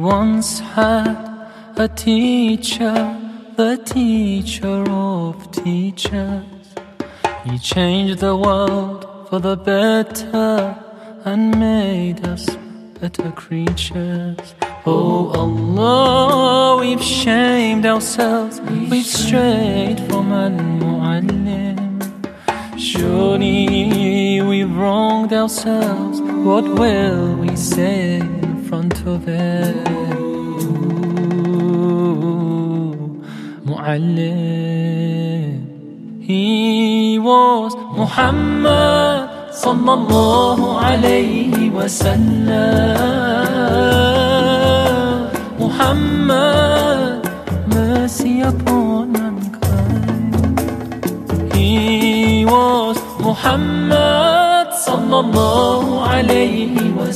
once had a teacher, the teacher of teachers. He changed the world for the better and made us better creatures. Oh Allah, we've shamed ourselves, we've strayed from Al-Mu'allim. Surely we've wronged ourselves, what will we say in front of it? Mu'allim. He was Muhammad sallallahu alayhi wa sallam. Muhammad, mercy upon mankind. He was Muhammad sallallahu alayhi wa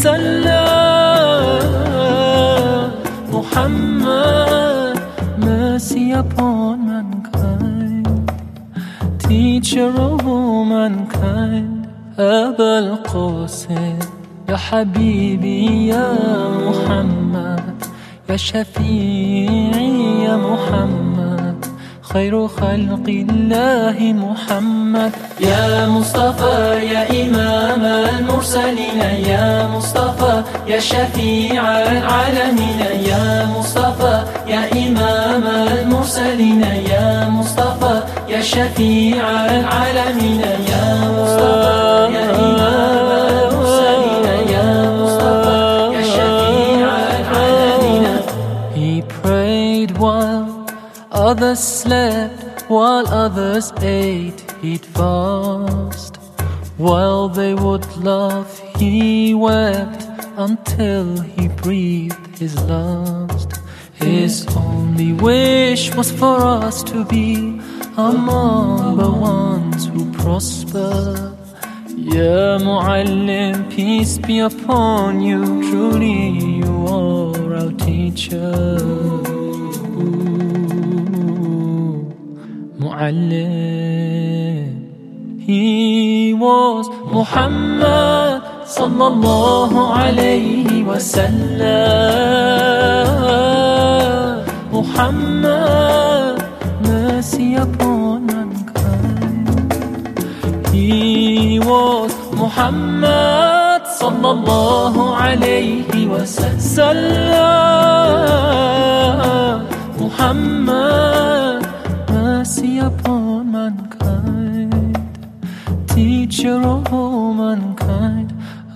sallam. Muhammad, mercy upon mankind. Teacher of all mankind. أبا القاسم يا حبيبي يا محمد، يا شفيعي يا محمد، خير خلق الله محمد. يا مصطفى يا إمام المرسلين، يا مصطفى يا شفيع العالمين، يا مصطفى يا إمام المرسلين، يا مصطفى يا شفيع العالمين، يا مصطفى يا إمام المرسلين، يا مصطفى يا شفيع العالمين. He prayed while others slept, while others ate, he'd fast. While they would laugh, he wept until he breathed his last. His only wish was for us to be among the ones who prosper. Ya Mu'allim, peace be upon you, truly you are our teacher. Mu'allim. He was Muhammad sallallahu alayhi wa sallam. Muhammad, mercy upon mankind. He was Muhammad sallallahu alayhi wa sallam. Muhammad, mercy upon mankind. Teacher of all mankind.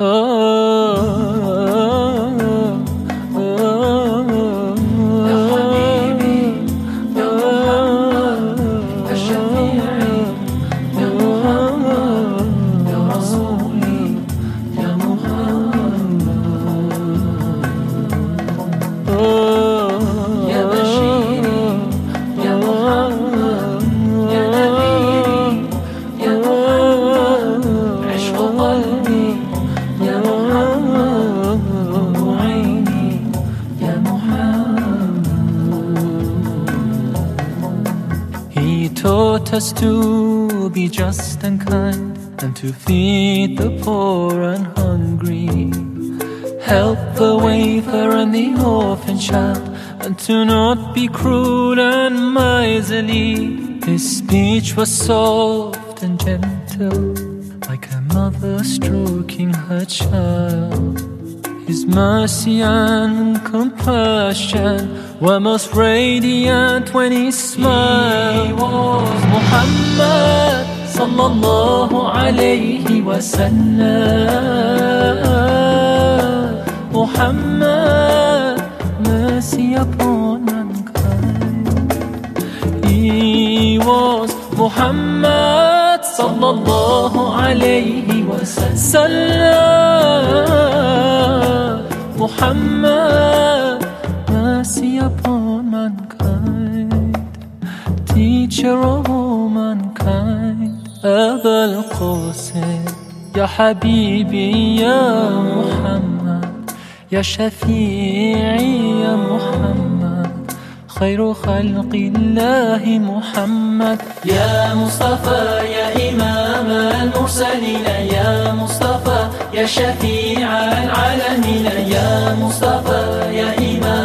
Taught us to be just and kind, and to feed the poor and hungry, help the wafer and the orphan child, and to not be cruel and miserly. His speech was soft and gentle, like a mother stroking her child. His mercy and compassion were most radiant when he smiled. He was Muhammad sallallahu alayhi wa sallam. Muhammad, mercy upon mankind. He was Muhammad sallallahu alayhi wa sallam. Muhammad, mercy upon mankind. Teacher of all mankind. أبا القاسم يا حبيبي يا محمد، يا شفيعي يا محمد، خير خلق الله محمد. يا مصطفى يا إمام المرسلين، يا مصطفى يا شفيع العالمين، يا مصطفى يا إمام